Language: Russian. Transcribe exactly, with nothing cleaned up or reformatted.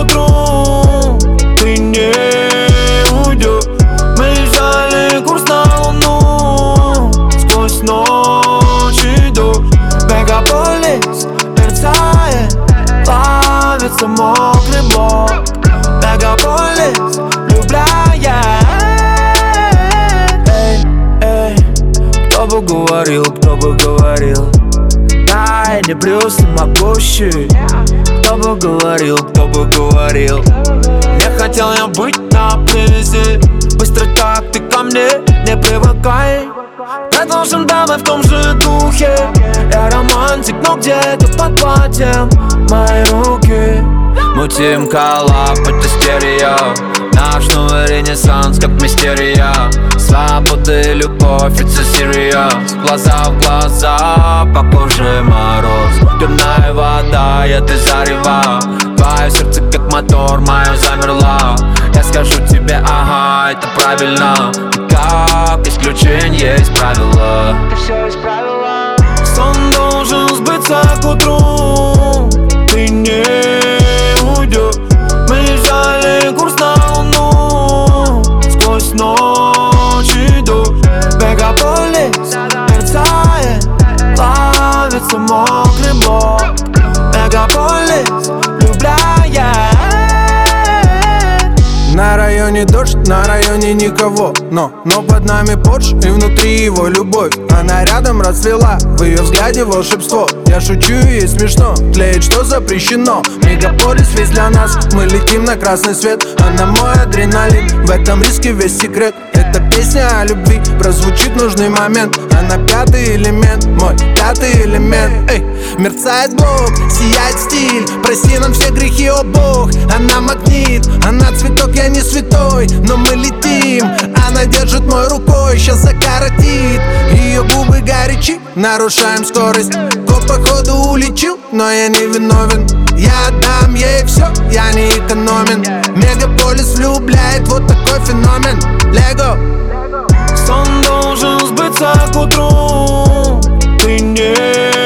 утру ты не уйдешь. Мы взяли курс на луну сквозь ночь и дождь. Мегаполис мерцает, плавится мокрый блок. Мегаполис влюбляет. Эй, эй, кто бы говорил, кто бы говорил, да, я не Брюс и могущий. Кто бы говорил, кто бы говорил, не хотел я быть на привязи. Быстро как ты ко мне, не привыкай. Продолжим дамы в том же духе. Я романтик, но где-то под платьем мои руки. Мутим коллаб, это стерео. Наш новый ренессанс, как мистерия. Свобода и любовь, it's serious. Глаза в глаза, по коже мороз. Дурная вода, я ты зарева. Твое сердце как мотор, мое замерла. Я скажу тебе, ага, это правильно. И как исключение есть правила. Ты все исправила. Сон должен сбыться к утру. Ты не уйдешь. Мы взяли курс на луну сквозь ночь и дождь. Мегаполис мерцает, плавится мокрый блок. Мегаполис влюбляет. На районе дождь, на районе никого. Но, но под нами Порш и внутри его любовь. Она рядом расцвела, в ее взгляде волшебство. Я шучу и ей смешно, тлеет, что запрещено. Мегаполис весь для нас, мы летим на красный свет. Она мой адреналин, в этом риске весь секрет. Эта песня о любви, прозвучит в нужный момент. Она пятый элемент, мой пятый элемент. Эй, мерцает блок, сияет стиль. Прости нам все грехи, о Бог. Она магнит, она цветок, я не святой, но мы летим. Она держит мой рукой, сейчас закоротит. Ее губы горячи, нарушаем скорость. Коп походу улетел, но я не виновен. Я отдам ей все, я не экономен. Мегаполис влюбляет, вот такой феномен. Лего. Сон должен сбыться к утру. Ты не